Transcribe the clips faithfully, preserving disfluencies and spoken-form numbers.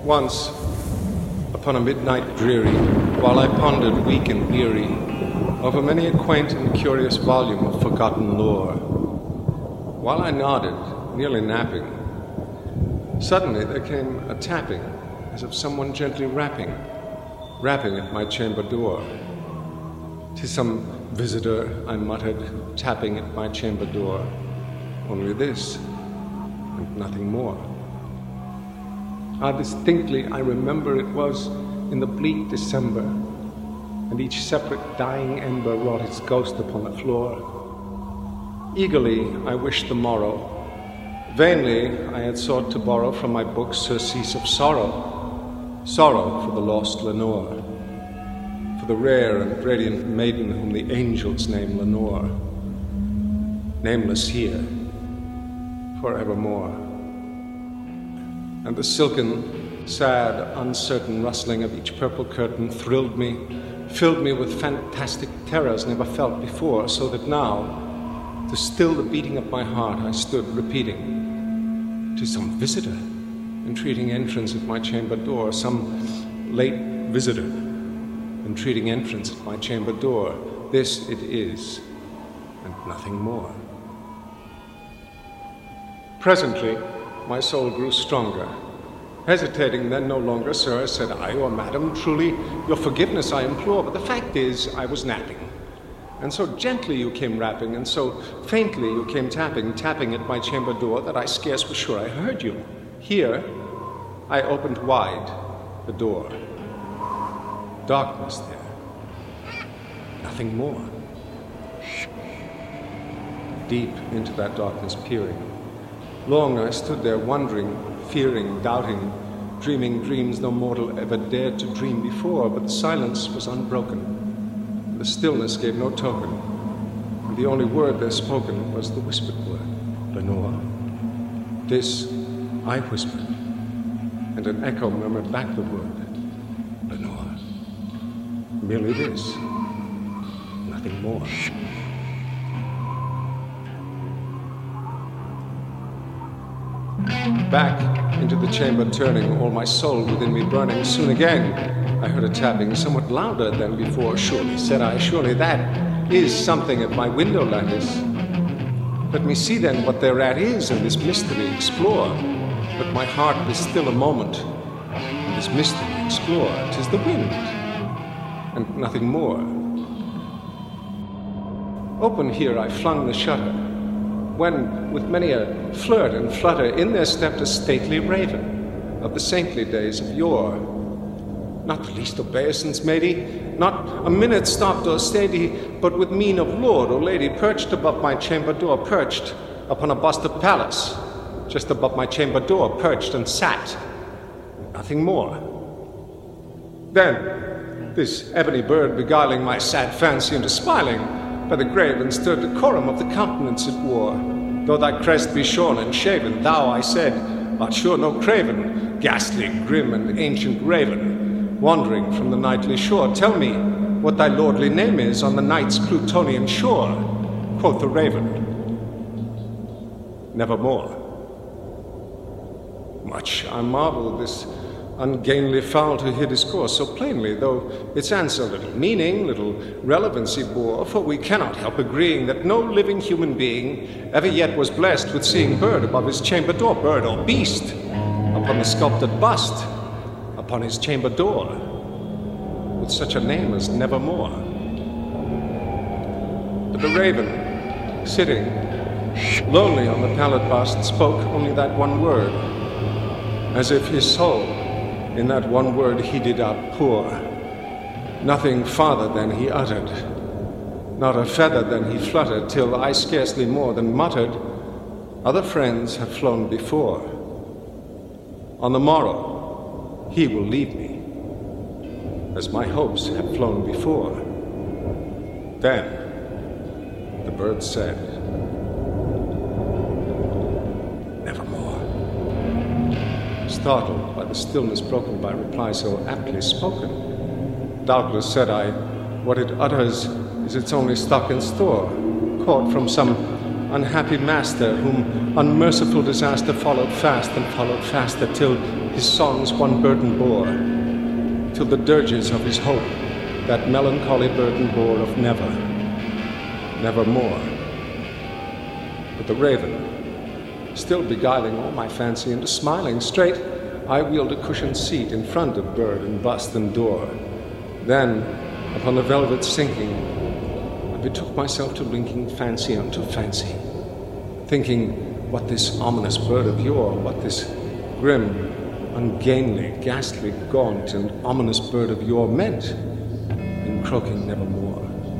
Once, upon a midnight dreary, while I pondered weak and weary over many a quaint and curious volume of forgotten lore, while I nodded, nearly napping, suddenly there came a tapping, as of someone gently rapping, rapping at my chamber door. "'Tis some visitor," I muttered, tapping at my chamber door. Only this, and nothing more. Ah, distinctly I remember it was in the bleak December, and each separate dying ember wrought its ghost upon the floor. Eagerly I wished the morrow. Vainly I had sought to borrow from my books surcease of sorrow, sorrow for the lost Lenore, for the rare and radiant maiden whom the angels name Lenore, nameless here, forevermore. And the silken, sad, uncertain rustling of each purple curtain thrilled me, filled me with fantastic terrors never felt before, so that now, to still the beating of my heart, I stood repeating, "'Tis some visitor, entreating entrance at my chamber door, some late visitor, entreating entrance at my chamber door. This it is, and nothing more." Presently, my soul grew stronger. Hesitating then no longer, "Sir," said I, "or madam, truly your forgiveness I implore, but the fact is I was napping. And so gently you came rapping, and so faintly you came tapping, tapping at my chamber door, that I scarce was sure I heard you. Here, I opened wide the door. Darkness there. Nothing more. Deep into that darkness peering. Long I stood there wondering, fearing, doubting, dreaming dreams no mortal ever dared to dream before, but the silence was unbroken. The stillness gave no token, and the only word there spoken was the whispered word, "Lenore." This I whispered, and an echo murmured back the word, "Lenore." Merely this, nothing more. Back into the chamber turning, all my soul within me burning, soon again I heard a tapping, somewhat louder than before. "Surely," said I, "surely that is something at my window lattice. Let me see then what thereat is, and this mystery explore. Let my heart be still a moment, and this mystery explore. 'Tis the wind, and nothing more." Open here I flung the shutter, when, with many a flirt and flutter, in there stepped a stately raven of the saintly days of yore. Not the least obeisance made he, not a minute stopped or stayed he, but with mien of lord or lady perched above my chamber door, perched upon a bust of Pallas, just above my chamber door, perched and sat, nothing more. Then, this ebony bird beguiling my sad fancy into smiling, by the grave and stirred decorum of the countenance it wore. "Though thy crest be shorn and shaven, thou," I said, "art sure no craven, ghastly, grim, and ancient raven, wandering from the nightly shore. Tell me what thy lordly name is on the night's Plutonian shore." Quoth the raven, "Nevermore." Much I marvel this ungainly fowl to hear discourse so plainly, though its answer little meaning, little relevancy bore, for we cannot help agreeing that no living human being ever yet was blessed with seeing bird above his chamber door, bird or beast, upon the sculptured bust, upon his chamber door, with such a name as Nevermore. But the raven, sitting lonely on the pallid bust, spoke only that one word, as if his soul in that one word he did outpour. Nothing farther than he uttered, not a feather than he fluttered, till I scarcely more than muttered, "Other friends have flown before. On the morrow he will leave me, as my hopes have flown before." Then the bird said, "Nevermore." Startled by the stillness broken by reply so aptly spoken, "Doubtless," said I, "what it utters is its only stock and store, caught from some unhappy master whom unmerciful disaster followed fast and followed faster, till his songs one burden bore, till the dirges of his hope that melancholy burden bore of never, nevermore. But the raven, still beguiling all my fancy into smiling straight, I wheeled a cushioned seat in front of bird and bust and door. Then, upon the velvet sinking, I betook myself to linking fancy unto fancy, thinking what this ominous bird of yore, what this grim, ungainly, ghastly, gaunt, and ominous bird of yore meant in croaking nevermore.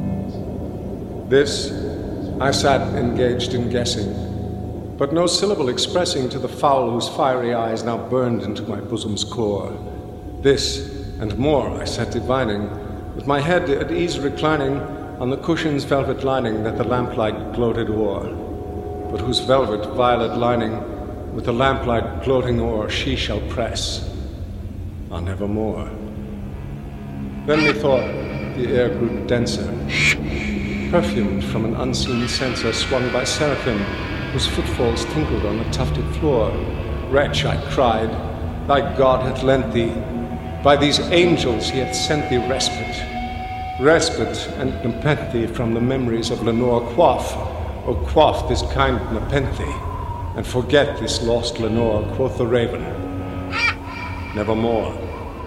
This I sat engaged in guessing, but no syllable expressing to the fowl whose fiery eyes now burned into my bosom's core. This and more I sat divining, with my head at ease reclining on the cushion's velvet lining that the lamplight gloated o'er, but whose velvet violet lining with the lamplight gloating o'er she shall press on nevermore. Then methought the air grew denser, perfumed from an unseen censer swung by seraphim whose footfalls tinkled on the tufted floor. Wretch, I cried, thy God hath lent thee, by these angels he hath sent thee respite, respite and nepenthe from the memories of Lenore. Quaff, O quaff this kind nepenthe, and forget this lost Lenore, quoth the raven, nevermore.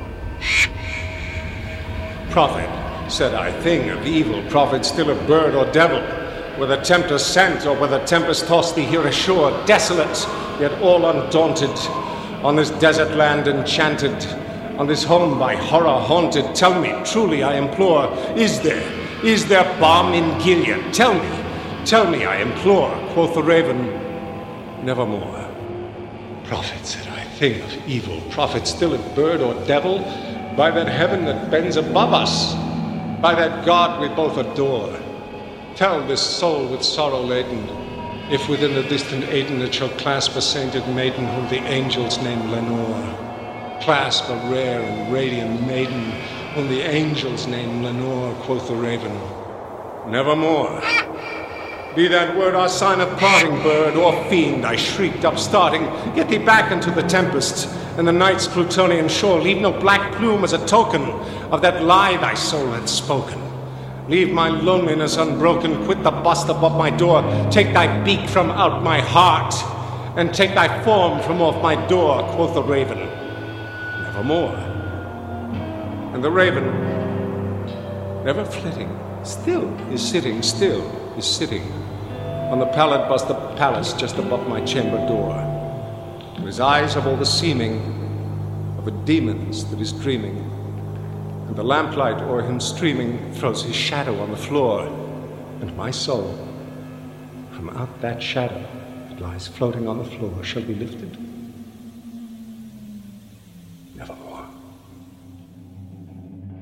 Prophet, said I, thing of evil, prophet, still a bird or devil, whether tempter sent or whether tempest tossed thee here ashore, desolate, yet all undaunted, on this desert land enchanted, on this home by horror haunted, tell me, truly I implore, is there, is there balm in Gilead? Tell me, tell me, I implore, quoth the raven, nevermore. Prophet, said I, thing of evil, prophet, still a bird or devil, by that heaven that bends above us, by that God we both adore, tell this soul with sorrow laden, if within the distant Aidenn it shall clasp a sainted maiden whom the angels name Lenore, clasp a rare and radiant maiden whom the angels name Lenore, quoth the raven, nevermore. Be that word our sign of parting, bird or fiend, I shrieked, upstarting, get thee back into the tempest and the night's Plutonian shore. Leave no black plume as a token of that lie thy soul hath spoken. Leave my loneliness unbroken, quit the bust above my door, take thy beak from out my heart, and take thy form from off my door, quoth the raven, nevermore. And the raven, never flitting, still is sitting, still is sitting on the pallid bust of palace just above my chamber door. And his eyes have all the seeming of a demon's that is dreaming, and the lamplight o'er him streaming throws his shadow on the floor, and my soul from out that shadow that lies floating on the floor shall be lifted